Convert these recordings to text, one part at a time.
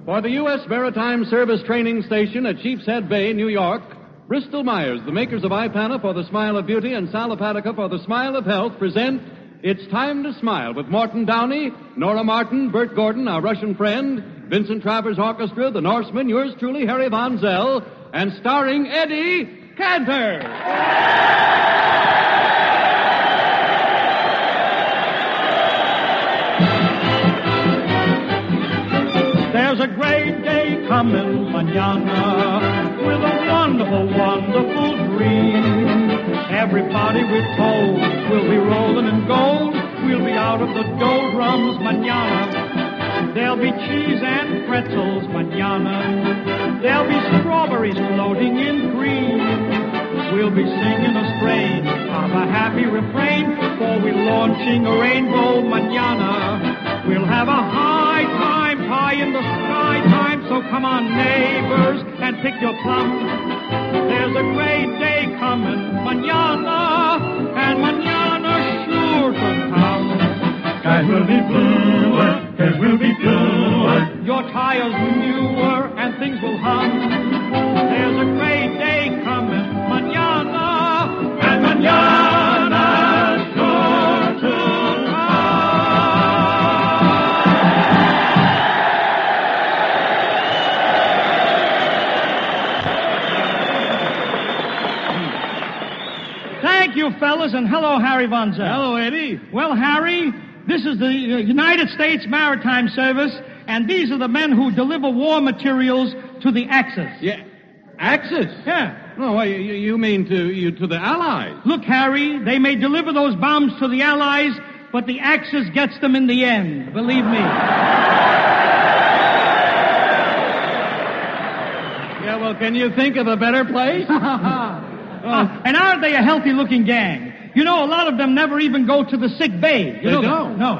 For the U.S. Maritime Service Training Station at Sheepshead Bay, New York, Bristol Myers, the makers of Ipana for the smile of beauty and Salopatica for the smile of health, present It's Time to Smile with Morton Downey, Nora Martin, Bert Gordon, our Russian friend, Vincent Travers Orchestra, the Norsemen, yours truly, Harry Von Zell, and starring Eddie Cantor. There's a great day coming mañana with a wonderful, wonderful dream. Everybody we're told will be rolling in gold. We'll be out of the doldrums mañana. There'll be cheese and pretzels mañana. There'll be strawberries floating in cream. We'll be singing a strain of a happy refrain, for we're launching a rainbow mañana. We'll have a high time, pie in the sky time, so come on, neighbors, and pick your plum. There's a great day coming mañana, and mañana sure to come. Skies will be bluer, hair will be bluer, your tires newer, and things will hum. There's a great day coming mañana, and mañana sure to Thank you, fellas, and hello, Harry Von Zell. Hello, Eddie. Well, Harry, this is the United States Maritime Service, and these are the men who deliver war materials to the Axis. Yeah. Axis? Yeah. No, you mean to the Allies? Look, Harry, they may deliver those bombs to the Allies, but the Axis gets them in the end. Believe me. Yeah, well, can you think of a better place? And aren't they a healthy-looking gang? You know, a lot of them never even go to the sick bay. They don't? No,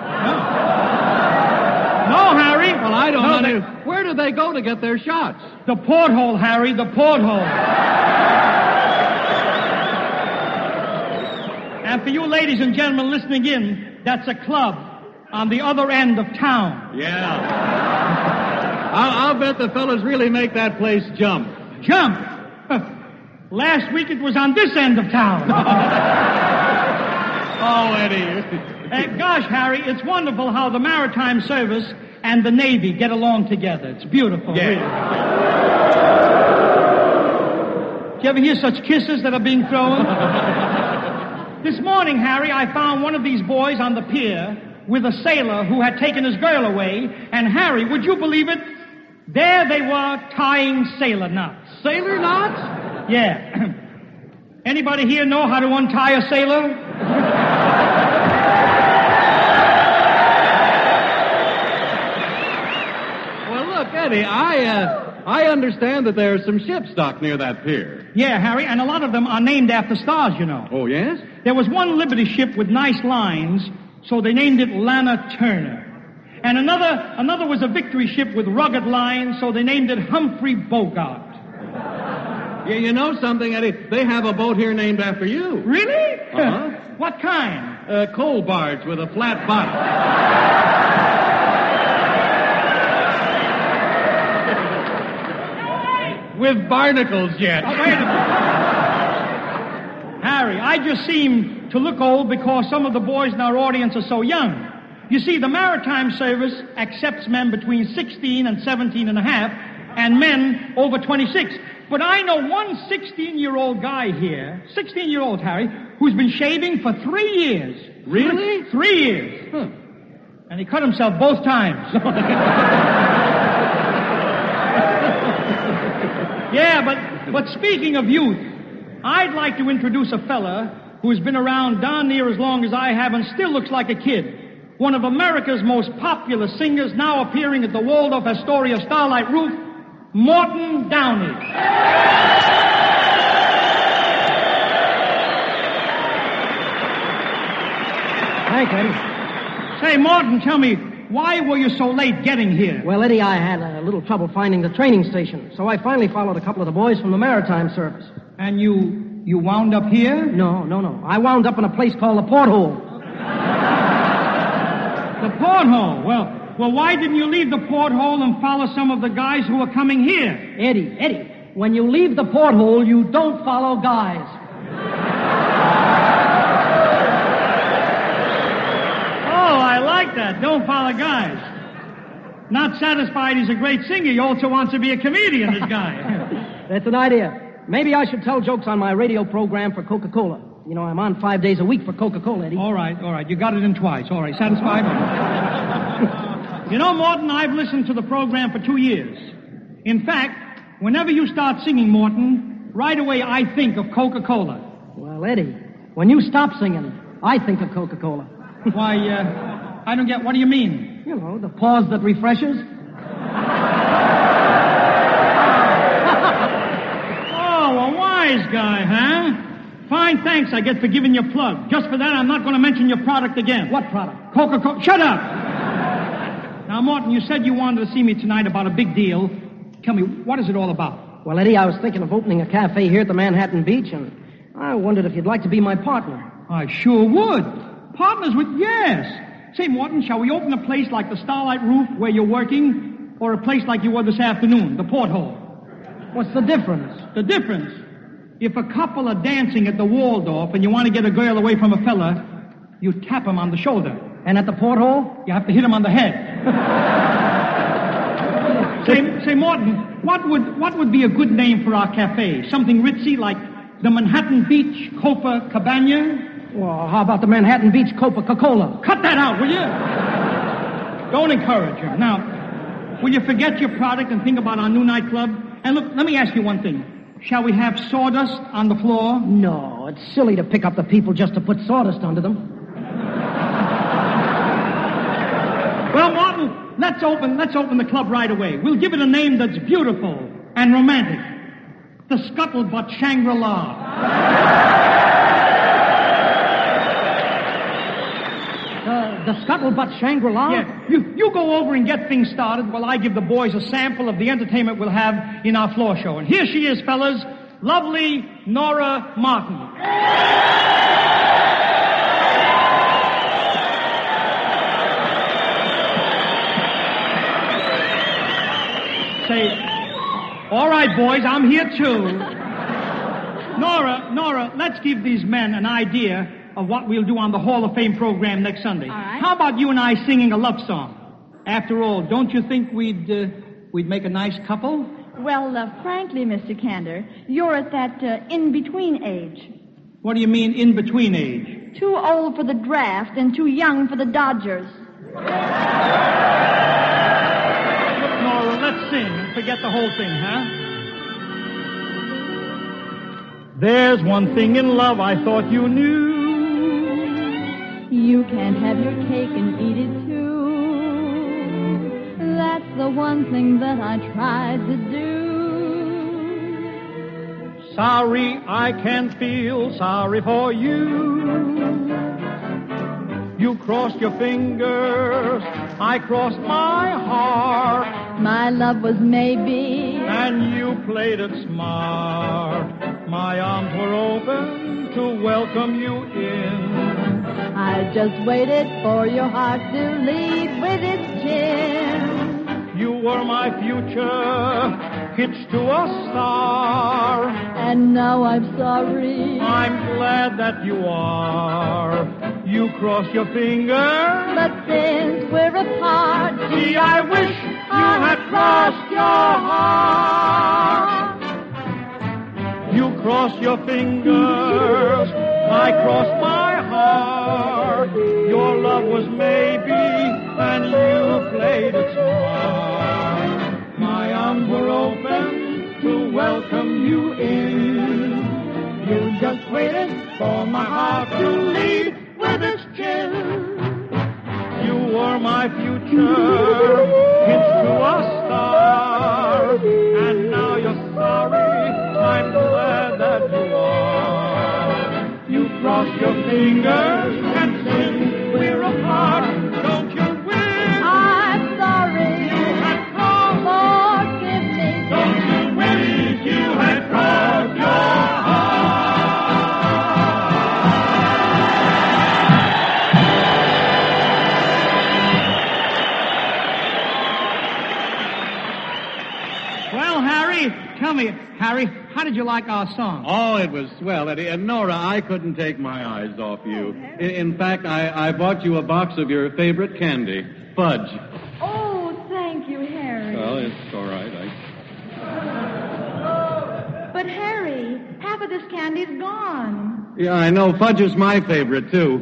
Harry. Well, I don't know. Where do they go to get their shots? The porthole, Harry, the porthole. And for you ladies and gentlemen listening in, that's a club on the other end of town. Yeah. I'll bet the fellas really make that place jump. Jump? Last week it was on this end of town. Oh, Eddie. Gosh, Harry, it's wonderful how the Maritime Service and the Navy get along together. It's beautiful. Yeah. Really. Do you ever hear such kisses that are being thrown? This morning, Harry, I found one of these boys on the pier with a sailor who had taken his girl away. And, Harry, would you believe it? There they were tying sailor knots. Sailor knots? Yeah. Anybody here know how to untie a sailor? Well, look, Eddie, I understand that there are some ships docked near that pier. Yeah, Harry, and a lot of them are named after stars, you know. Oh, yes? There was one Liberty ship with nice lines, so they named it Lana Turner. And another was a Victory ship with rugged lines, so they named it Humphrey Bogart. Yeah, you know something, Eddie? They have a boat here named after you. Really? Uh-huh. What kind? Coal barge with a flat bottom. With barnacles yet. Oh, wait a minute. Harry, I just seem to look old because some of the boys in our audience are so young. You see, the Maritime Service accepts men between 16 and 17 and a half, and men over 26. But I know one 16-year-old guy here, 16-year-old, Harry, who's been shaving for 3 years. Really? 3 years. Huh. And he cut himself both times. Yeah, but speaking of youth, I'd like to introduce a fella who's been around darn near as long as I have and still looks like a kid. One of America's most popular singers, now appearing at the Waldorf Astoria Starlight Roof, Morton Downey. Thanks, Eddie. Say, Morton, tell me, why were you so late getting here? Well, Eddie, I had a little trouble finding the training station, so I finally followed a couple of the boys from the Maritime Service. And you wound up here? No. I wound up in a place called the Porthole. The porthole? Well, Well, why didn't you leave the porthole and follow some of the guys who were coming here? Eddie, when you leave the porthole, you don't follow guys. Oh, I like that. Don't follow guys. Not satisfied he's a great singer, he also wants to be a comedian, this guy. That's an idea. Maybe I should tell jokes on my radio program for Coca-Cola. You know, I'm on 5 days a week for Coca-Cola, Eddie. All right. You got it in twice. All right, satisfied? You know, Morton, I've listened to the program for 2 years. In fact, whenever you start singing, Morton, right away I think of Coca-Cola. Well, Eddie, when you stop singing, I think of Coca-Cola. Why, I don't get, what do you mean? You know, the pause that refreshes. Oh, a wise guy, huh? Fine, thanks, I get for giving you a plug. Just for that, I'm not going to mention your product again. What product? Coca-Cola. Shut up! Now, Morton, you said you wanted to see me tonight about a big deal. Tell me, what is it all about? Well, Eddie, I was thinking of opening a cafe here at the Manhattan Beach, and I wondered if you'd like to be my partner. I sure would. Partners with, yes. Say, Morton, shall we open a place like the Starlight Roof where you're working, or a place like you were this afternoon, the Porthole? What's the difference? The difference? If a couple are dancing at the Waldorf and you want to get a girl away from a fella, you tap him on the shoulder. And at the Porthole? You have to hit him on the head. Say, Morton, what would be a good name for our cafe? Something ritzy like the Manhattan Beach Copacabana? Well, how about the Manhattan Beach Coca-Cola? Cut that out, will you? Don't encourage her. Now, will you forget your product and think about our new nightclub? And look, let me ask you one thing. Shall we have sawdust on the floor? No, it's silly to pick up the people just to put sawdust under them. Well, Martin, let's open the club right away. We'll give it a name that's beautiful and romantic. The Scuttlebutt Shangri-La. The Scuttlebutt Shangri-La? Yeah. You go over and get things started while I give the boys a sample of the entertainment we'll have in our floor show. And here she is, fellas, lovely Nora Martin. Say, all right, boys, I'm here too. Nora, let's give these men an idea of what we'll do on the Hall of Fame program next Sunday. All right. How about you and I singing a love song? After all, don't you think we'd make a nice couple? Well, frankly, Mr. Kander, you're at that in-between age. What do you mean, in-between age? Too old for the draft and too young for the Dodgers. Look, Nora, let's sing and forget the whole thing, huh? There's one thing in love I thought you knew. You can't have your cake and eat it too. That's the one thing that I tried to do. Sorry, I can't feel sorry for you. You crossed your fingers, I crossed my heart. My love was maybe, And you played it smart. My arms were open to welcome you in. I just waited for your heart to lead with its chin. You were my future, hitched to a star. And now I'm sorry, I'm glad that you are. You crossed your fingers. but since we're apart, Gee, I wish you had crossed your heart. You crossed your fingers, I crossed my heart. Your love was maybe, and you played it smart. My arms were open to welcome you in. You just waited for my heart to lead with its chin. You were my future, hitched to a star. And now you're sorry, I'm glad that you are. You crossed your fingers, and since we're apart, don't you wish I'm sorry. you had crossed? Forgive me. Don't you wish you had crossed your heart? tell me, Harry, how did you like our song? Oh, it was swell, Eddie. And Nora, I couldn't take my eyes off you. In fact, I bought you a box of your favorite candy, fudge. Oh, thank you, Harry. Well, it's all right. But, Harry, half of this candy's gone. Yeah, I know. Fudge is my favorite, too.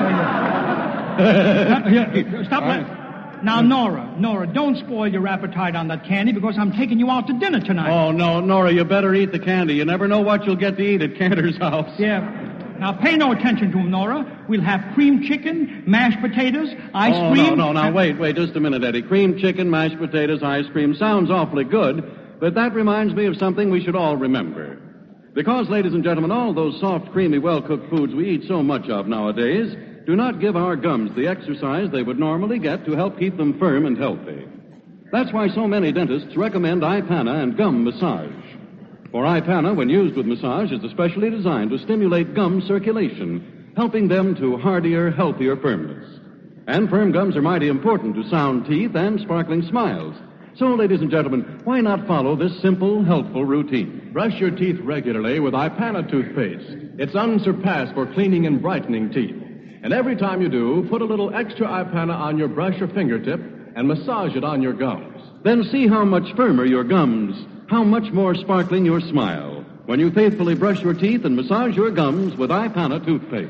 Stop that. Now, Nora, don't spoil your appetite on that candy because I'm taking you out to dinner tonight. Oh, no, Nora, you better eat the candy. You never know what you'll get to eat at Cantor's house. Yeah. Now, pay no attention to him, Nora. We'll have cream chicken, mashed potatoes, ice cream. No, now, wait just a minute, Eddie. Cream chicken, mashed potatoes, ice cream sounds awfully good, but that reminds me of something we should all remember. Because, ladies and gentlemen, all those soft, creamy, well-cooked foods we eat so much of nowadays do not give our gums the exercise they would normally get to help keep them firm and healthy. That's why so many dentists recommend Ipana and gum massage. For Ipana, when used with massage, is especially designed to stimulate gum circulation, helping them to hardier, healthier firmness. And firm gums are mighty important to sound teeth and sparkling smiles. So, ladies and gentlemen, why not follow this simple, helpful routine? Brush your teeth regularly with Ipana toothpaste. It's unsurpassed for cleaning and brightening teeth. And every time you do, put a little extra Ipana on your brush or fingertip and massage it on your gums. Then see how much firmer your gums, how much more sparkling your smile when you faithfully brush your teeth and massage your gums with Ipana toothpaste.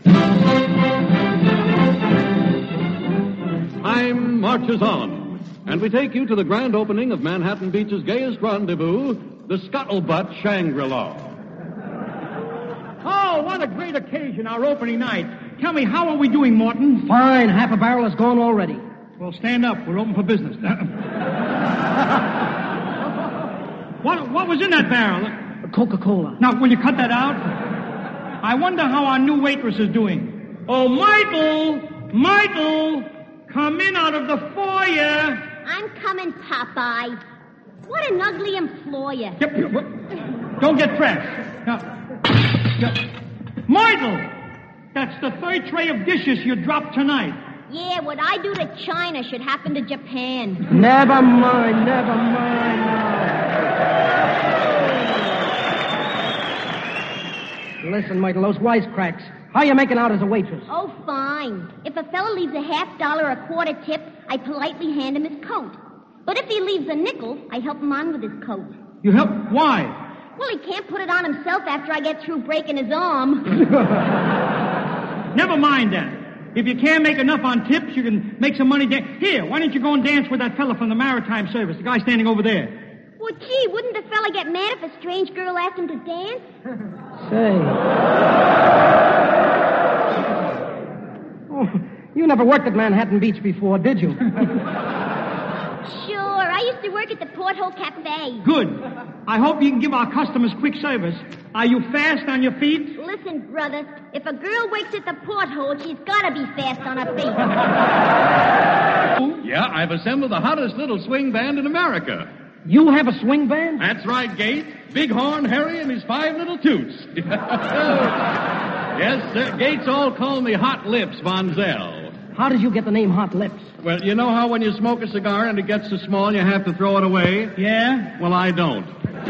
Time marches on, and we take you to the grand opening of Manhattan Beach's gayest rendezvous, the Scuttlebutt Shangri-La. Oh, what a great occasion, our opening night. Tell me, how are we doing, Morton? Fine. Half a barrel is gone already. Well, stand up. We're open for business. What was in that barrel? Coca-Cola. Now, will you cut that out? I wonder how our new waitress is doing. Oh, Michael, come in out of the foyer. I'm coming, Popeye. What an ugly employer. Yep. Don't get fresh. Now, Michael, that's the third tray of dishes you dropped tonight. Yeah, what I do to China should happen to Japan. Never mind. Listen, Michael, those wisecracks. How you making out as a waitress? Oh, fine. If a fella leaves a $50 or a quarter tip, I politely hand him his coat. But if he leaves a nickel, I help him on with his coat. You help? Why? Well, he can't put it on himself after I get through breaking his arm. Never mind that. If you can't make enough on tips, you can make some money. Here, why don't you go and dance with that fella from the Maritime Service, the guy standing over there? Well, gee, wouldn't the fella get mad if a strange girl asked him to dance? Say. Oh, you never worked at Manhattan Beach before, did you? Sure, I used to work at the Porthole Cafe. Good. I hope you can give our customers quick service. Are you fast on your feet? Listen, brother, if a girl works at the Porthole, she's got to be fast on her feet. Yeah, I've assembled the hottest little swing band in America. You have a swing band? That's right, Gate. Bighorn Harry and his 5 little toots. Yes, sir. Gates all call me Hot Lips Von Zell. How did you get the name Hot Lips? Well, you know how when you smoke a cigar and it gets so small you have to throw it away? Yeah? Well, I don't.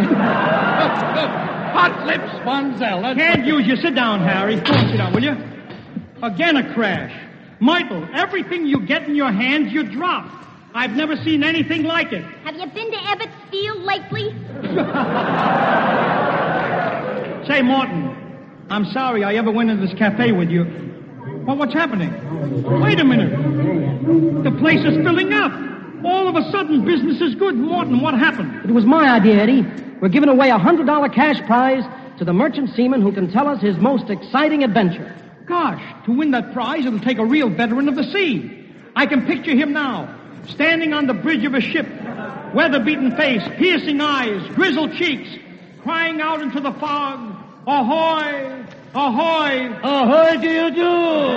Hot Lips Von Zell. Can't use you. Sit down, Harry. Go on, sit down, will you? Again a crash. Michael, everything you get in your hands, you drop. I've never seen anything like it. Have you been to Ebbets Field lately? Say, Morton, I'm sorry I ever went into this cafe with you. Well, what's happening? Wait a minute. The place is filling up. All of a sudden, business is good. Morton, what happened? It was my idea, Eddie. We're giving away a $100 cash prize to the merchant seaman who can tell us his most exciting adventure. Gosh, to win that prize, it'll take a real veteran of the sea. I can picture him now, standing on the bridge of a ship, weather-beaten face, piercing eyes, grizzled cheeks, crying out into the fog, ahoy, ahoy. Ahoy do you do?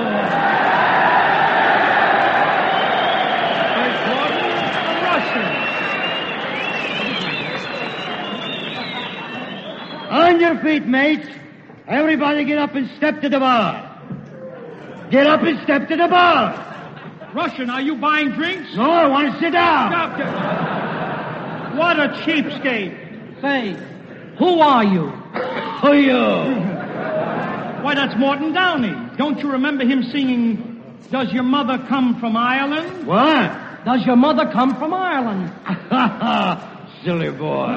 On your feet, mates. Everybody get up and step to the bar. Get up and step to the bar. Russian, are you buying drinks? No, I want to sit down. Stop. What a cheapskate. Say, who are you? Who are you? Why, that's Morton Downey. Don't you remember him singing, Does Your Mother Come from Ireland? What? Does your mother come from Ireland? Silly boy.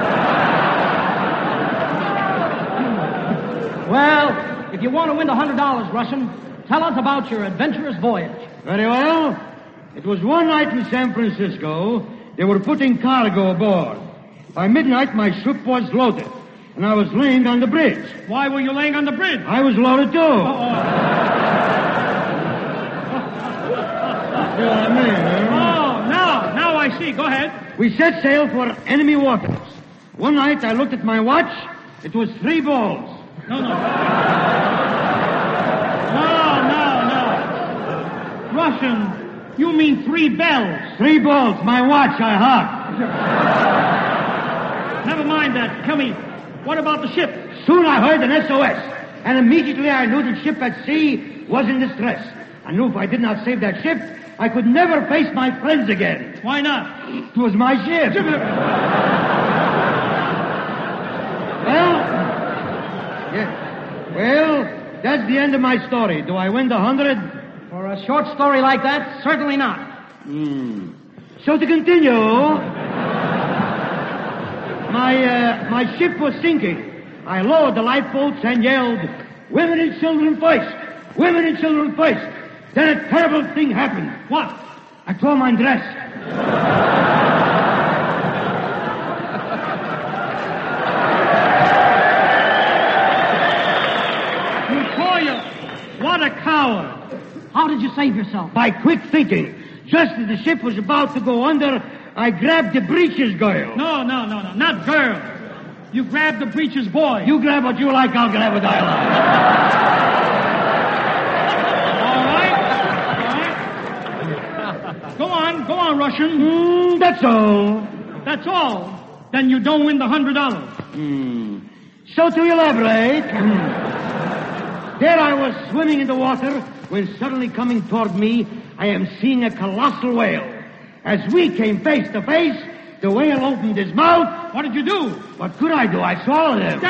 Well, if you want to win the $100, Russian, tell us about your adventurous voyage. Very well. It was one night in San Francisco. They were putting cargo aboard. By midnight, my ship was loaded, and I was laying on the bridge. Why were you laying on the bridge? I was loaded, too. Now I see. Go ahead. We set sail for enemy waters. One night, I looked at my watch. It was 3 balls. No. Russian, you mean 3 bells. 3 balls, my watch, I heard. Never mind that. Tell me, what about the ship? Soon I heard an SOS, and immediately I knew the ship at sea was in distress. I knew if I did not save that ship, I could never face my friends again. Why not? It was my ship. Well, that's the end of my story. Do I win the 100? For a short story like that, certainly not. So to continue, my ship was sinking. I lowered the lifeboats and yelled, "Women and children first! Women and children first!" Then a terrible thing happened. What? I tore my dress. What a coward. How did you save yourself? By quick thinking. Just as the ship was about to go under, I grabbed the breeches girl. No, not girl. You grabbed the breeches boy. You grab what you like, I'll grab what I like. All right. Go on, Russian. That's all. That's all? Then you don't win the $100. So to elaborate, there I was swimming in the water when suddenly coming toward me, I am seeing a colossal whale. As we came face to face, the whale opened his mouth. What did you do? What could I do? I swallowed him.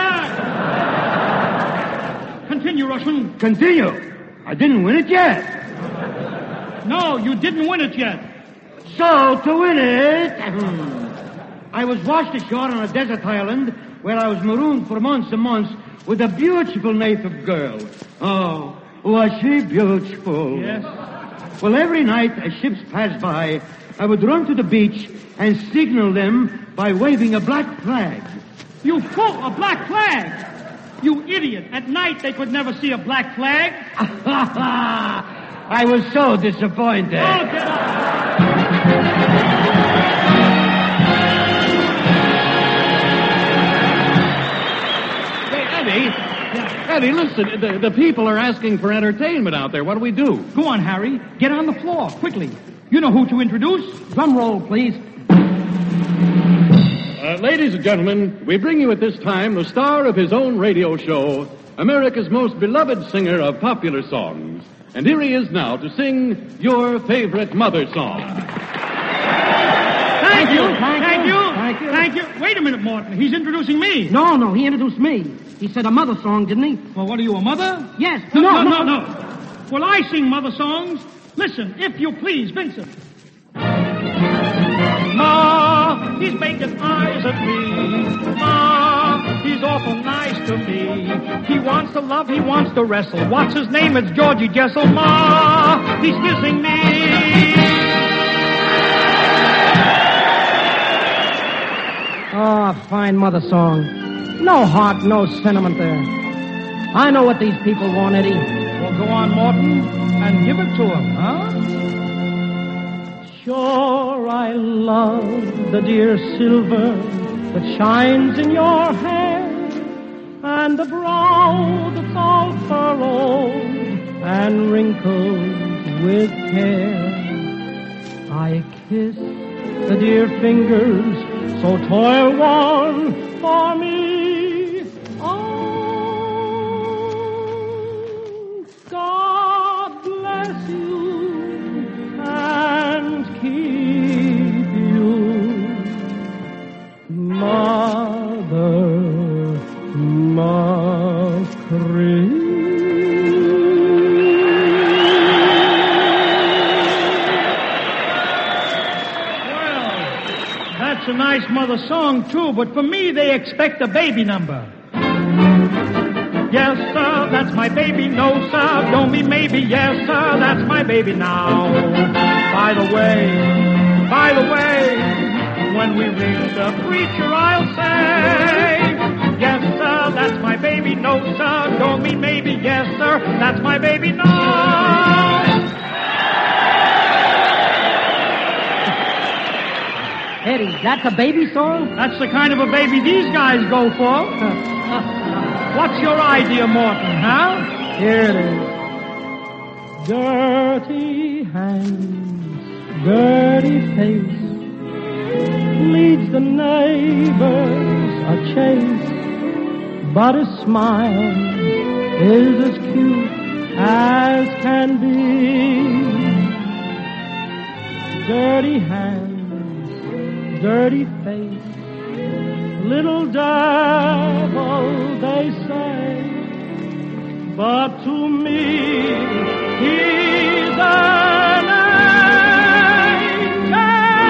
Continue, Russian. Continue? I didn't win it yet. No, you didn't win it yet. So, to win it, I was washed ashore on a desert island where I was marooned for months and months with a beautiful native girl. Oh, was she beautiful? Yes. Well, every night as ships passed by, I would run to the beach and signal them by waving a black flag. You fool! A black flag! You idiot! At night they could never see a black flag. I was so disappointed. Oh, get up! Eddie, listen, the people are asking for entertainment out there. What do we do? Go on, Harry. Get on the floor, quickly. You know who to introduce. Drum roll, please. Ladies and gentlemen, we bring you at this time the star of his own radio show, America's most beloved singer of popular songs. And here he is now to sing your favorite mother song. Thank you. Wait a minute, Morton. He's introducing me. No, he introduced me. He said a mother song, didn't he? Well, what are you, a mother? Yes. No. Well, I sing mother songs. Listen, if you please, Vincent. Ma, he's making eyes at me. Ma, he's awful nice to me. He wants to love, he wants to wrestle. What's his name? It's Georgie Jessel. Ma, he's kissing me. Oh, fine mother song. No heart, no sentiment there. I know what these people want, Eddie. Well, go on, Morton, and give it to them, huh? Sure, I love the dear silver that shines in your hair, and the brow that's all furrowed and wrinkled with care. I kiss the dear fingers so toil-worn for me. Oh, God bless you and keep you, Mother. That's a nice mother song, too, but for me, they expect a baby number. Yes, sir, that's my baby. No, sir, don't be maybe. Yes, sir, that's my baby now. By the way, when we reach the preacher, I'll say, yes, sir, that's my baby. No, sir, don't be maybe. Yes, sir, that's my baby now. Eddie, that's a baby song? That's the kind of a baby these guys go for. What's your idea, Morton, huh? Here it is. Dirty hands, dirty face, leads the neighbors a chase, but his smile is as cute as can be. Dirty hands, dirty face, little devil, they say, but to me, he's an angel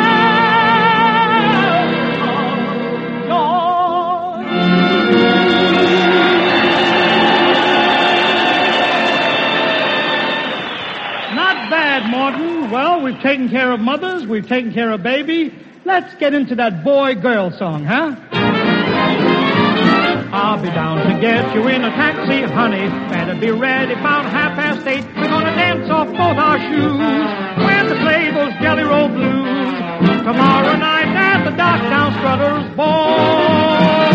of joy. Not bad, Morton. Well, we've taken care of mothers, we've taken care of baby. Let's get into that boy-girl song, huh? I'll be down to get you in a taxi, honey. Better be ready about 8:30. We're gonna dance off both our shoes when to play those Jelly Roll Blues. Tomorrow night at the dock down Strutter's Ball.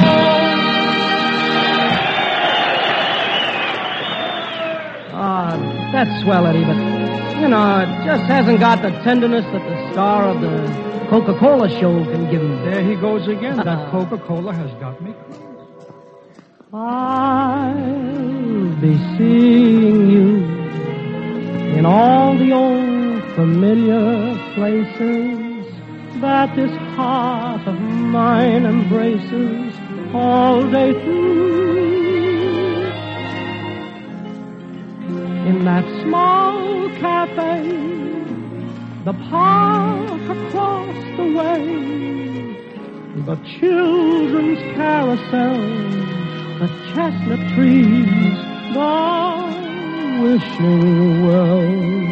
That's swell, Eddie, but, you know, it just hasn't got the tenderness that the star of the Coca-Cola show can give him. There he goes again. That Coca-Cola has got me. I'll be seeing you in all the old familiar places that this heart of mine embraces all day through. In that small cafe, the park across the way, the children's carousel, the chestnut trees, the wishing well.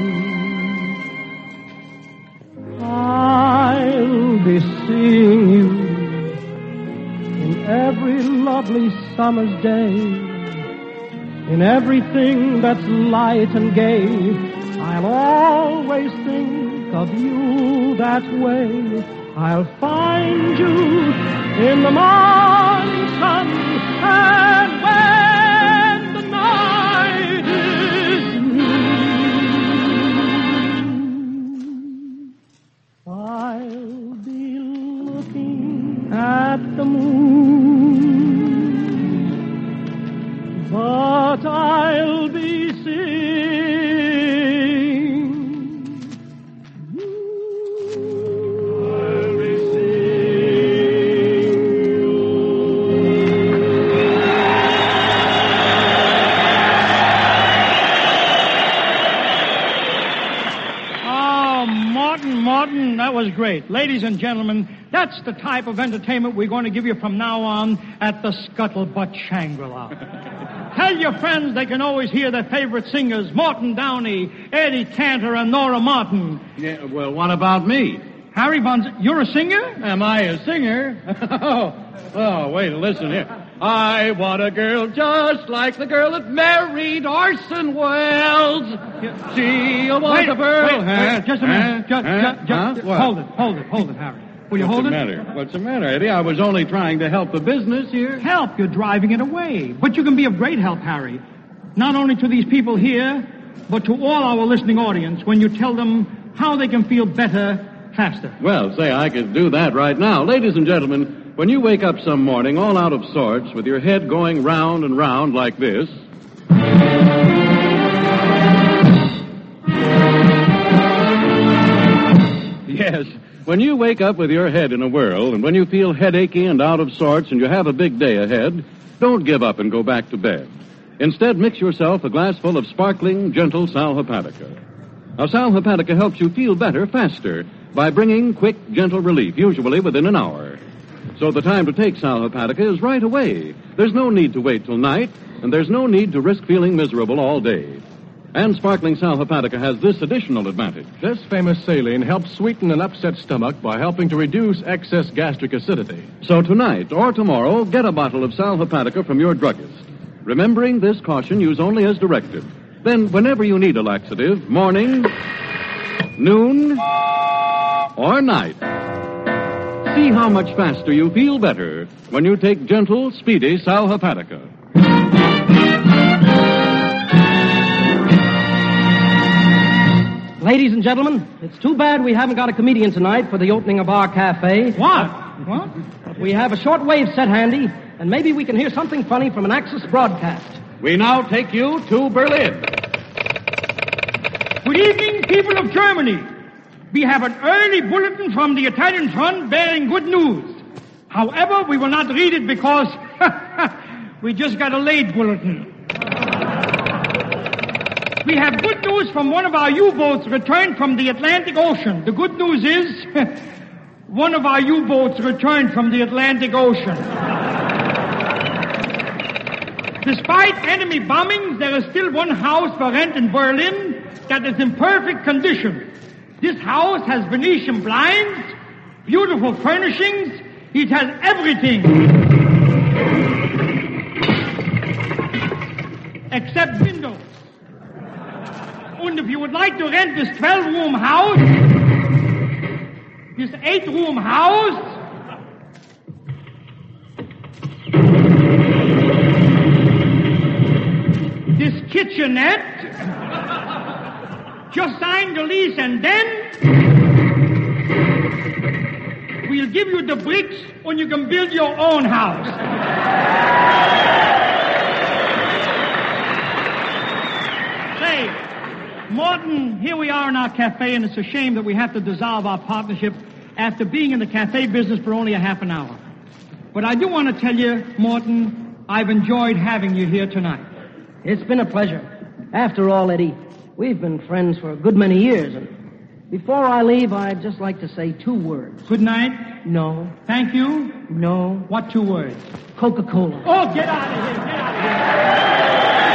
I'll be seeing you in every lovely summer's day, in everything that's light and gay. I'll always think of you that way. I'll find you in the morning sun, and when the night is new, I'll be looking at the moon, but I'll be that was great. Ladies and gentlemen, that's the type of entertainment we're going to give you from now on at the Scuttlebutt Shangri-La. Tell your friends they can always hear their favorite singers, Morton Downey, Eddie Cantor, and Nora Martin. Yeah, well, what about me? Harry Von... You're a singer? Am I a singer? Oh, wait, listen here. I want a girl just like the girl that married Orson Welles. She was a pearl. Wait, just a minute. Hold it, Harry. Will you hold it? What's the matter, Eddie? I was only trying to help the business here. Help? You're driving it away. But you can be of great help, Harry. Not only to these people here, but to all our listening audience when you tell them how they can feel better, faster. Well, say, I could do that right now. Ladies and gentlemen, when you wake up some morning all out of sorts with your head going round and round like this... Yes, when you wake up with your head in a whirl, and when you feel headachy and out of sorts and you have a big day ahead, don't give up and go back to bed. Instead, mix yourself a glassful of sparkling, gentle Sal Hepatica. Now, Sal Hepatica helps you feel better faster by bringing quick, gentle relief, usually within an hour. So the time to take Sal Hepatica is right away. There's no need to wait till night, and there's no need to risk feeling miserable all day. And sparkling Sal Hepatica has this additional advantage. This famous saline helps sweeten an upset stomach by helping to reduce excess gastric acidity. So tonight or tomorrow, get a bottle of Sal Hepatica from your druggist. Remembering this caution, use only as directed. Then, whenever you need a laxative, morning, noon, or night, see how much faster you feel better when you take gentle, speedy Sal Hepatica. Ladies and gentlemen, it's too bad we haven't got a comedian tonight for the opening of our cafe. What? We have a shortwave set handy, and maybe we can hear something funny from an Axis broadcast. We now take you to Berlin. Good evening, people of Germany. We have an early bulletin from the Italian front bearing good news. However, we will not read it because we just got a late bulletin. We have good news from one of our U-boats returned from the Atlantic Ocean. The good news is one of our U-boats returned from the Atlantic Ocean. Despite enemy bombings, there is still one house for rent in Berlin that is in perfect condition. This house has Venetian blinds, beautiful furnishings. It has everything except windows. And if you would like to rent this 12-room house, this 8-room house, this kitchenette, just sign the lease and then we'll give you the bricks and you can build your own house. Say, Morton, here we are in our cafe, and it's a shame that we have to dissolve our partnership after being in the cafe business for only a half an hour. But I do want to tell you, Morton, I've enjoyed having you here tonight. It's been a pleasure. After all, Eddie, we've been friends for a good many years, and before I leave, I'd just like to say 2 words. Good night. No. Thank you. No. What 2 words? Coca-Cola. Oh, get out of here. Get out of here.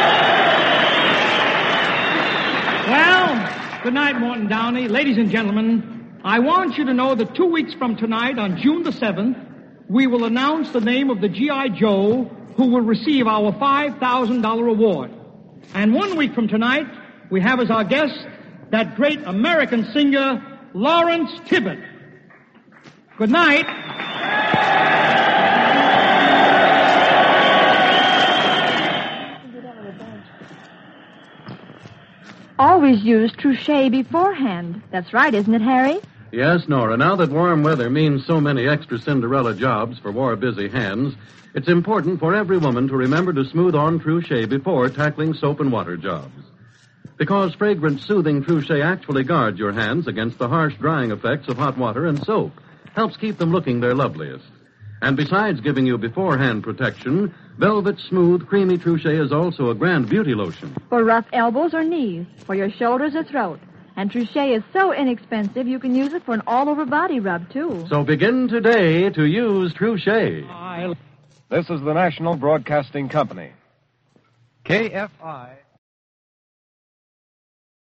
Well, good night, Morton Downey. Ladies and gentlemen, I want you to know that 2 weeks from tonight, on June the 7th, we will announce the name of the G.I. Joe who will receive our $5,000 award. And 1 week from tonight, we have as our guest that great American singer, Lawrence Tibbett. Good night. Always use Trouchet beforehand. That's right, isn't it, Harry? Yes, Nora. Now that warm weather means so many extra Cinderella jobs for war-busy hands, it's important for every woman to remember to smooth on Trouchet before tackling soap and water jobs. Because fragrant, soothing Trouchet actually guards your hands against the harsh drying effects of hot water and soap, helps keep them looking their loveliest. And besides giving you beforehand protection, Velvet Smooth Creamy Trouchet is also a grand beauty lotion. For rough elbows or knees, for your shoulders or throat. And Trouchet is so inexpensive, you can use it for an all-over body rub, too. So begin today to use Trouchet. This is the National Broadcasting Company. KFI.